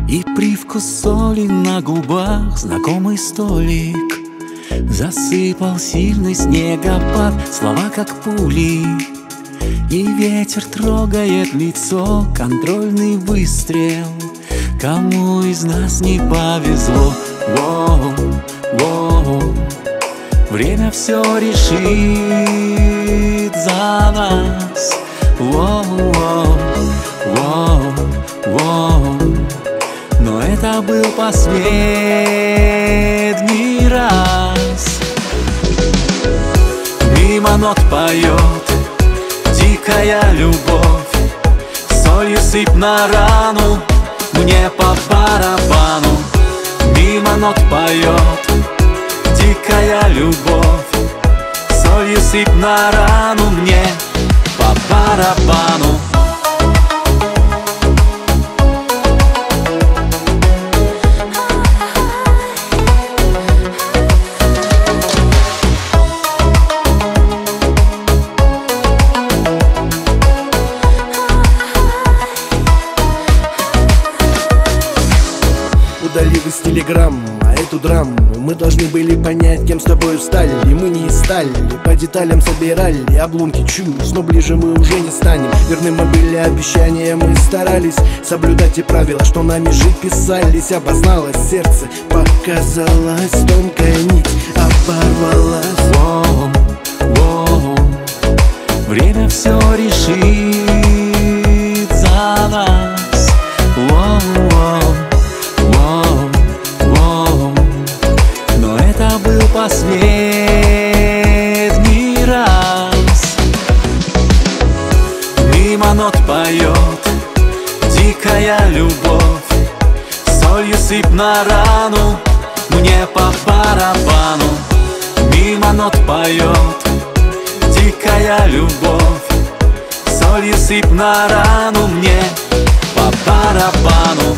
И привкус соли на губах, знакомый столик. Засыпал сильный снегопад, слова как пули. И ветер трогает лицо, контрольный выстрел. Кому из нас не повезло? Воу, воу. Время все решит за нас. Воу, воу, воу, воу. Но это был последний раз. Мимо нот поет дикая любовь. Солью сыпь на рану, мне по барабану. Мимо нот поет дикая любовь. Солью сыпь на рану, мне по барабану. Удалив из телеграмм, а эту драму мы должны были понять, кем с тобой стали. И мы не из стали, по деталям собирали обломки чувств, но ближе мы уже не станем. Верны мы были обещания, мы старались соблюдать те правила, что нами жить писались. Обозналось сердце, показалась тонкая нить, оборвалась. Воу, воу. Время все решит за нас. Воу, воу. Последний раз. Мимо нот поет дикая любовь. Солью сыпь на рану, мне по барабану. Мимо нот поет дикая любовь. Солью сыпь на рану, мне по барабану.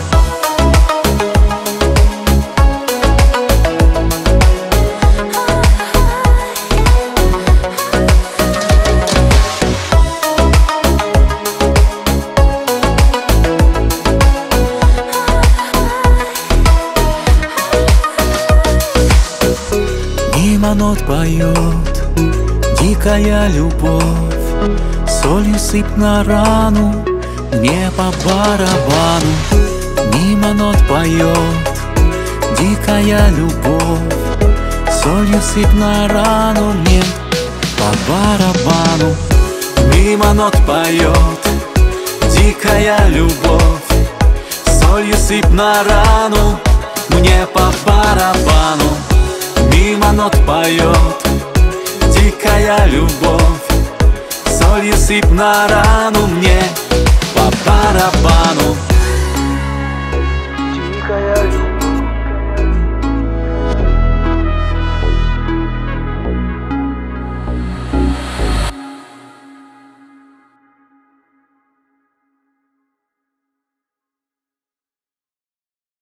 Мимо нот поет дикая любовь. Солью сыпь на рану, мне по барабану. Мимо нот поет дикая любовь. Солью сыпь на рану, мне по барабану. Мимо нот поет дикая любовь. Солью сыпь на рану, мне по барабану. Мимо нот поет дикая любовь. Солью сыпь на рану, мне по барабану.